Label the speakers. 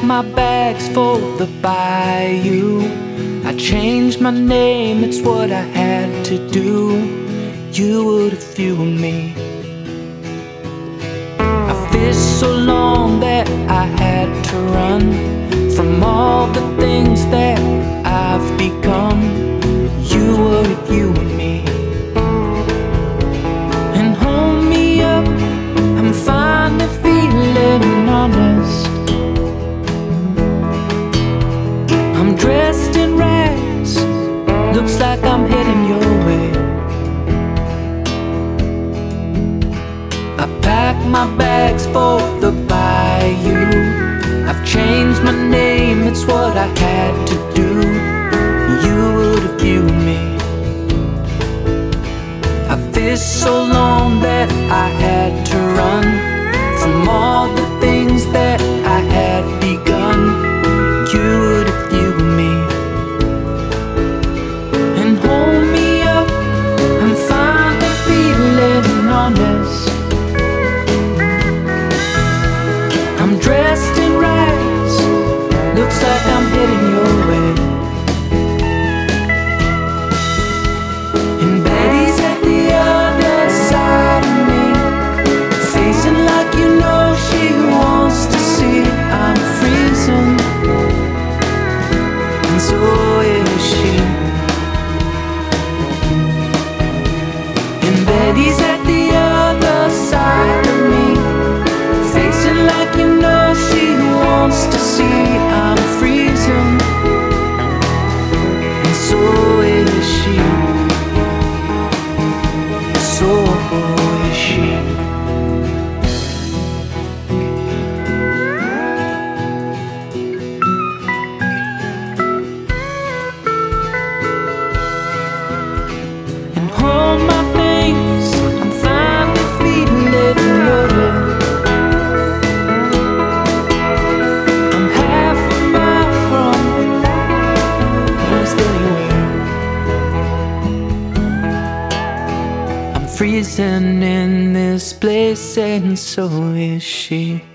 Speaker 1: my bags for the bayou. I changed my name, it's what I had to do. You would if you were me. I fished so long that I had to run from all the things that I've become. You would if you were me. And hold me up, I'm finally feeling honest. I'm dressed in rags, looks like I'm heading your way. I packed my bags for the bayou. I've changed my name, it's what I had to do. You would if you were me. I fished so long that I had to run from all the things that I had begun. You would if you were me. And hold me up, I'm finally feeling honest. I'm dressed in rags, looks like I'm heading your way. And Betty's at the other side of me, facing like you know she wants to see I'm freezing, and so is she. And Betty's at the other side of me, facing like you know she wants to see I'm freezing, and so is she. So is she. And all my things, I'm finally feeling loaded. I'm half a mile from most anywhere. I'm freezing in this place, and so is she.